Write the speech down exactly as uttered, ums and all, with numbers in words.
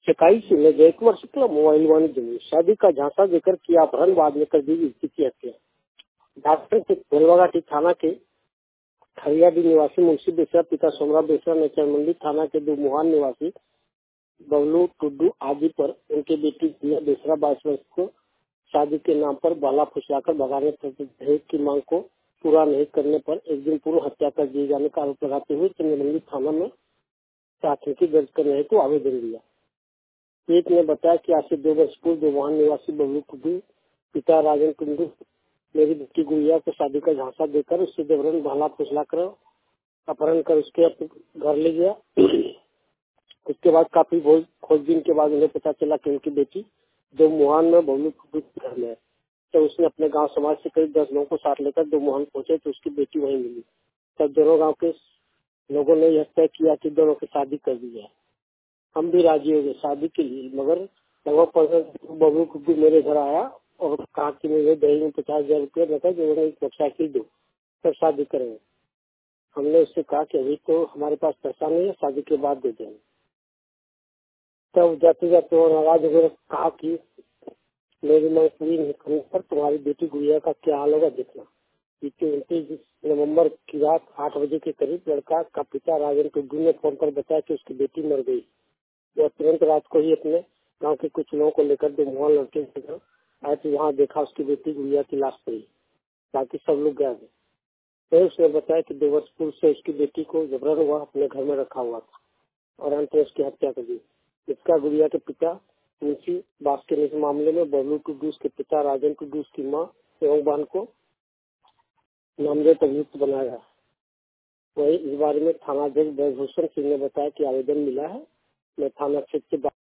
चकाई से में जयकुमार शुक्ला मोबाइल वाणी शादी का झांसा देकर किया अपहरण, बाद में कर दी युवती की हत्या। झारखंड के बेलवाघाटी थाना के खरियाडी निवासी मुंशी बेसरा पिता सोमराव बेसरा ने चरमंडी थाना के दो मुहान निवासी बबलू टुड्डू आदि पर उनके बेटी दिया बेसरा बाईस वर्ष को शादी के नाम पर बाला फुसलाकर भगाने तथा दहेज की मांग को पूरा नहीं करने पर एक दिन पूर्व हत्या कर दिए जाने का आरोप लगाते हुए चंद्रमंडी थाना में प्राथमिकी दर्ज करने हेतु आवेदन दिया। पीड़ित ने बताया कि आज से दो वर्ष पूर्व दो मुहान निवासी बबलू टुड्डू पिता राजन टुड्डू मेरी बेटी गुड़िया को शादी का झांसा देकर उससे जबरन भाला फुसला कर अपहरण कर उसके घर ले गया। उसके बाद काफी खोजबीन के बाद उन्हें पता चला कि उनकी बेटी दो मुहान में बबलू टुड्डू के घर में है। तो उसने अपने गांव समाज से करीब दस लोगों को साथ लेकर दो मुहान पहुंचे तो उसकी बेटी वहीं मिली। तब दोनों गांव के लोगों ने यह तय किया कि दोनों की शादी कर दी जाए। हम भी राजी हो गए शादी के लिए, मगर लगभग पंद्रह बबलू टुड्डू मेरे घर आया और कहा कि मुझे दहेज में पचास हजार रूपये रखा जो एक मोटरसाइकिल दो, तब शादी करेंगे। हमने उससे कहा कि अभी तो हमारे पास पैसा नहीं है, शादी के बाद दे देंगे। तब जाते जाते वो नाराज होकर कहा कि मेरी मांग पूरी नहीं करने पर तुम्हारी बेटी गुड़िया का क्या हाल होगा देखना। बीते उनतीस नवम्बर की रात आठ बजे के करीब लड़का का पिता राजन टुड्डू ने फोन कर बताया कि उसकी बेटी मर गई। वह तुरंत रात को ही अपने गांव के कुछ लोगों को लेकर दो मुहान लड़के के घर आए तो वहाँ देखा उसकी बेटी गुड़िया की लाश पड़ी। बाकी सब लोग गए थे। फिर उसने बताया कि दो वर्ष पूर्व से उसकी बेटी को जबरन हुआ अपने घर में रखा हुआ था और अंत में उसकी हत्या कर दी। इसका गुड़िया के पिता मुंशी बास के इस मामले में बबलू टुड्डू के पिता राजन टुड्डू की माँ एवं बहन को नामजद अभियुक्त बनाया। वही इस बारे में थानाध्यक्ष ब्रजभूषण सिंह ने बताया कि आवेदन मिला है। मैं थाना क्षेत्र